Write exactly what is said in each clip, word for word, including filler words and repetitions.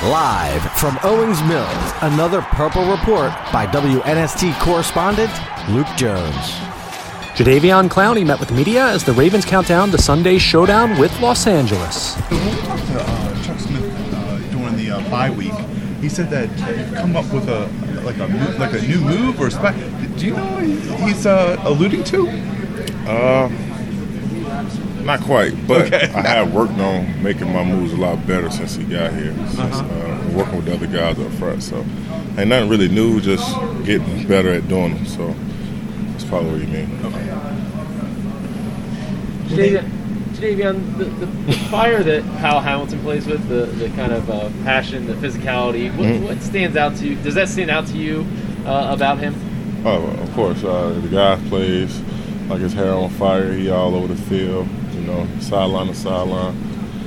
Live from Owings Mills, another Purple Report by W N S T correspondent Luke Jones. Jadeveon Clowney met with media as the Ravens count down the Sunday showdown with Los Angeles. When we talked to uh, Chuck Smith uh, during the uh, bye week, he said that you've come up with a like a like a new move or spec. Do you know what he's uh, alluding to? Uh, not quite, but okay. I have worked on making my moves a lot better since he got here. Since, uh-huh. uh, working with the other guys up front, so ain't nothing really new, just getting better at doing them. So that's probably what you mean. Okay. Jadeveon, the, the, the fire that Kyle Hamilton plays with, the, the kind of uh, passion, the physicality, what, mm-hmm. what stands out to you? Does that stand out to you uh, about him? Oh, of course. Uh, the guy plays like his hair on fire. He all over the field, you know, sideline to sideline.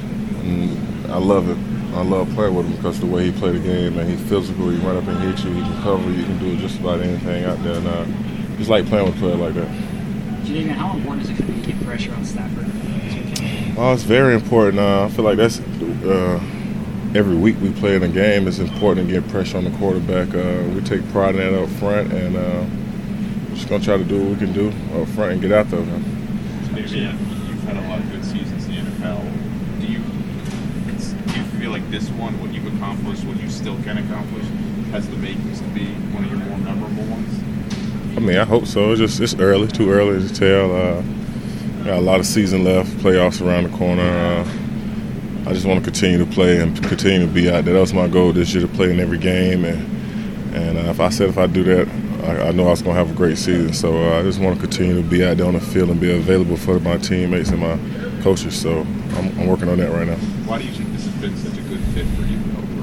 And I love it. I love playing with him because the way he play the game, man, he's physical. He run up and hit you. He can cover you. He can do just about anything out there. And uh, just like playing with a player like that. Jadeveon, how important is it going to be to keep pressure on Stafford? Well, it's very important. Uh, I feel like that's uh, every week we play in a game. It's important to get pressure on the quarterback. Uh, we take pride in that up front, and uh, we're just gonna try to do what we can do up front and get out there. Man. Yeah, you've had a lot of good seasons in the N F L. Do you do you feel like this one, what you've accomplished, what you still can accomplish, has the makings to be one of your more memorable ones? I mean, I hope so. It's just it's early, too early to tell. Uh, got a lot of season left, playoffs around the corner. Uh, I just want to continue to play and continue to be out there. That was my goal this year, to play in every game. And and uh, if I said if I do that, I, I know I was going to have a great season. So uh, I just want to continue to be out there on the field and be available for my teammates and my coaches. So I'm, I'm working on that right now. Why do you think this has been such a good fit for you?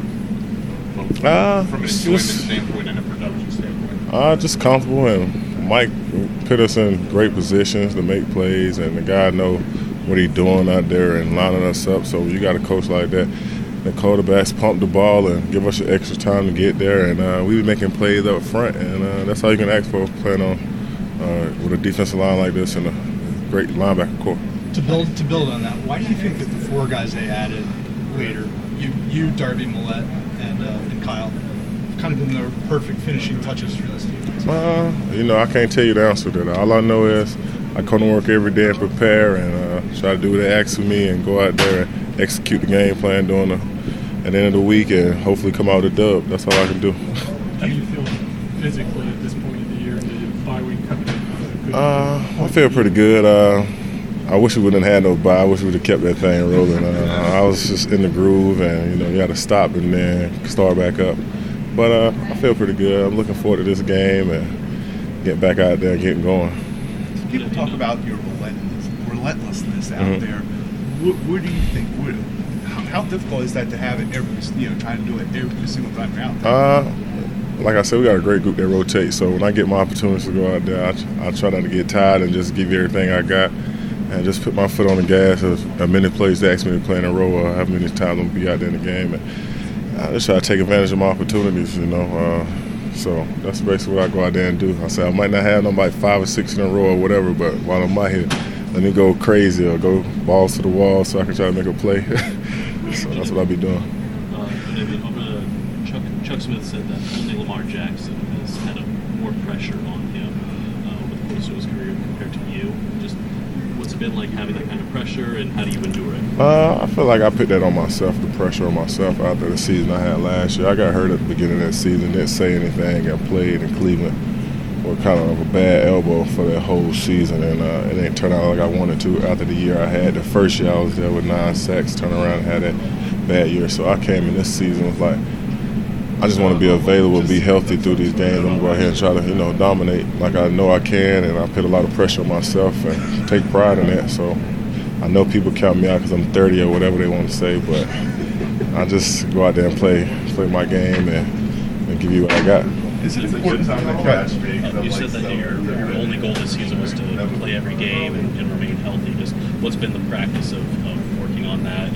Both uh, from an enjoyment standpoint and a production standpoint? Uh, just comfortable, and Mike put us in great positions to make plays, and the guy know what he's doing out there and lining us up. So you got a coach like that. The quarterbacks pump the ball and give us extra time to get there, and uh, we be making plays up front, and uh, that's all you can ask for playing on uh, with a defensive line like this and a great linebacker core. To build to build on that, why do you think that the four guys they added later, you, you Darby, Millette, and uh, and Kyle, have kind of been the perfect finishing touches for this team? Uh, you know, I can't tell you the answer to that. All I know is I come to work every day and prepare and uh, try to do what they ask of me and go out there and execute the game plan during the, at the end of the week and hopefully come out with a dub. That's all I can do. How do you feel physically at this point of the year, the bye week coming in? Uh, I feel pretty good. Uh, I wish we wouldn't have had no bye. I wish we would have kept that thing rolling. Uh, I was just in the groove, and you know, you got to stop and then start back up. But uh, I feel pretty good. I'm looking forward to this game and getting back out there and getting going. People talk about your relentless, relentlessness out mm-hmm. there. What, what do you think? What, how, how difficult is that to have it every, you know, trying to do it every single time you're out there? Uh, like I said, we got a great group that rotates. So when I get my opportunities to go out there, I, I try not to get tired and just give you everything I got and just put my foot on the gas. As many plays they ask me to play in a row or how many times I'm going to be out there in the game. And I just try to take advantage of my opportunities, you know. Uh, so that's basically what I go out there and do. I say I might not have them like five or six in a row or whatever, but while I'm out here, let me go crazy or go balls to the wall so I can try to make a play. So that's what I'll be doing. Uh, Chuck, Chuck Smith said that only Lamar Jackson has had a more pressure on him uh, over the course of his career compared to you. Just what's it been like having that kind of pressure, and how do you endure it? Uh, I feel like I put that on myself, the pressure on myself after the season I had last year. I got hurt at the beginning of that season, didn't say anything. I played in Cleveland with kind of a bad elbow for that whole season, and uh, it didn't turn out like I wanted to after the year I had. The first year I was there with nine sacks, turned around and had that bad year. So I came in this season with like, I just want to be available, be healthy through these games. I'm going to go out here and try to, you know, dominate like I know I can, and I put a lot of pressure on myself and take pride in that. So I know people count me out because I'm thirty or whatever they want to say, but I just go out there and play play my game and, and give you what I got. Is it important time to catch? You said that your, your only goal this season was to play every game and, and remain healthy. Just what's been the practice of, of working on that?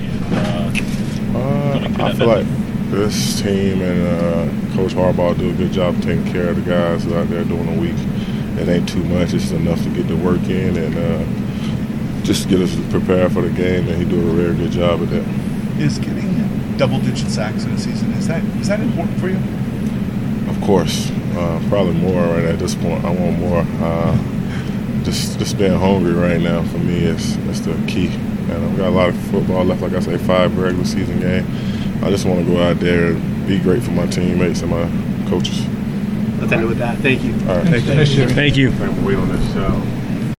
And, uh, uh, I feel like this team and uh, Coach Harbaugh do a good job of taking care of the guys who are out there during the week. It ain't too much. It's enough to get the work in and uh, just get us prepared for the game, and he do a very good job of that. Is getting double-digit sacks in a season. Is that is that important for you? Of course, uh, probably more right at this point. I want more. Uh, just just being hungry right now for me is is the key. And I've got a lot of football left. Like I say, five regular season games. I just want to go out there and be great for my teammates and my coaches. Let's end it with that. Thank you. All right. Thank you. Thank you. Wait on this show.